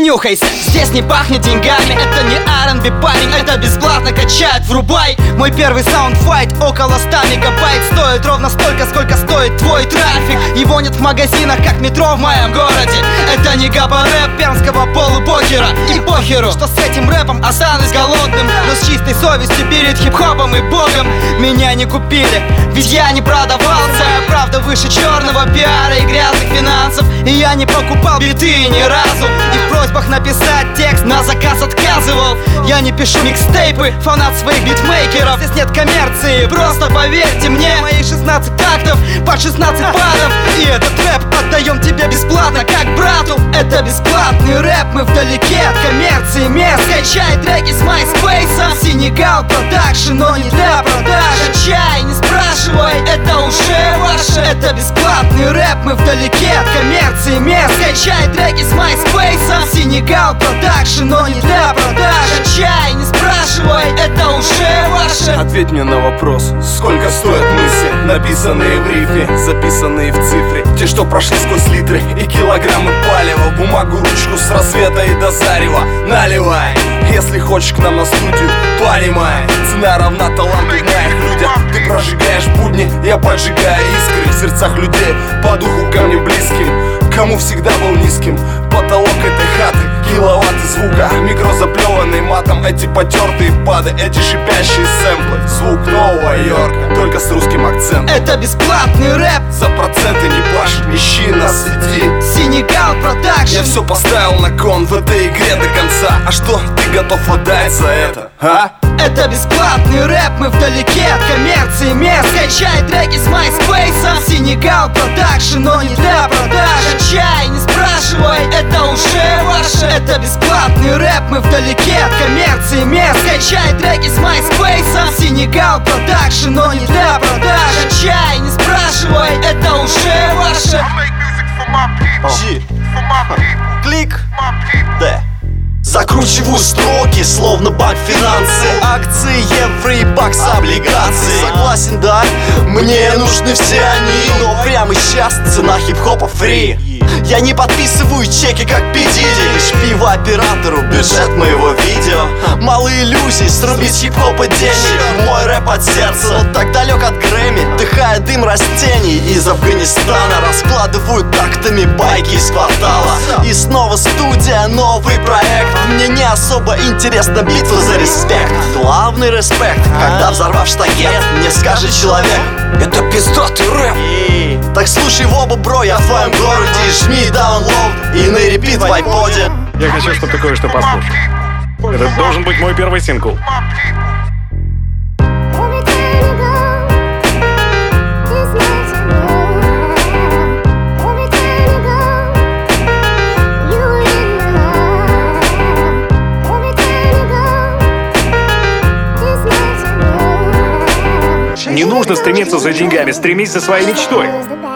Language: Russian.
принюхайся. Здесь не пахнет деньгами, это не R&B парень, это бесплатно качает, врубай. Мой первый саундфайт около 100 мегабайт. Стоит ровно столько, сколько стоит твой трафик. Его нет в магазинах, как метро в моем городе. Это не габа-рэп пермского полубокера. И похеру, что с этим рэпом останусь голодным, но с чистой совестью перед хип-хопом и богом. Меня не купили, ведь я не продавался. Правда выше черного пиара и грязных финансов. И я не покупал биты ни разу, и в просьбах написать текст на заказ отказывал. Я не пишу микстейпы, фанат своих битмейкеров. Здесь нет коммерции, просто поверьте мне. Мои 16 тактов по 16 падов. И этот рэп отдаем тебе бесплатно, как брату. Это бесплатный рэп, мы вдалеке от коммерции мест. Скачай треки с MySpace, Сенегал продакшн, но не для продажи. Чай, не спрашивай, это уже ваше. Это бесплатный рэп, мы вдалеке от коммерции мест. Скачай треки с MySpace, Сенегал продакшн, но не для продажи. Чай, не спрашивай, это уже ваше. Ответь мне на вопрос, сколько стоят мысли, написанные в рифе, записанные в цифре. Те, что прошли сквозь литры и килограммы палева. Бумагу, ручку с рассвета и до зарева. Наливай, если хочешь к нам на студию, понимай, цена равна таланту в моих людях. Ты прожигаешь будни, я поджигаю искры в сердцах людей, по духу ко мне близким. Кому всегда был низким потолок этой хаты, киловатты звука, микро заплеванный матом. Эти потертые пады, эти шипящие сэмплы, звук Нового Йорка, только с русским акцентом. Это бесплатный рэп, за проценты не плашь, ищи нас, сиди. Сенегал продакшн. Я все поставил на кон в этой игре до конца. А что ты готов отдать за это, а? Это бесплатный рэп, мы вдалеке от коммерции мест. Скачай треки с MySpace, Сенегал продакшн, но не для продажи. Чай, не спрашивай, это уже ваше. Это бесплатный рэп, мы вдалеке от коммерции мест. Скачай треки с MySpace, Сенегал продакшн, но не для продажи. Чай, не спрашивай, это уже ваше. Клик, да. Закручиваю строки, словно банк финансы. Акции, евро и бакс, облигации. Согласен, да, мне нужны все они. Но прямо сейчас цена хип-хопа фри. Я не подписываю чеки, как P.Diddy. Лишь пиво оператору, бюджет моего видео. Мало иллюзий, срубить хип-хопа денег. Мой рэп от сердца, так далек от Грэмми. Дыхая дым растений из Афганистана. Раскладываю тактами байки из квартала. И снова студия, новый проект. Мне не особо интересна битва за респект. Главный респект, когда взорвав штагет, мне скажет человек: это пиздатый рэп. Так слушай в оба, бро, я в твоем городе. Жми download и на репит в айподе. Я хочу, чтобы ты кое-что послушал. Это должен быть мой первый сингл. Не нужно стремиться за деньгами, стремись за своей мечтой.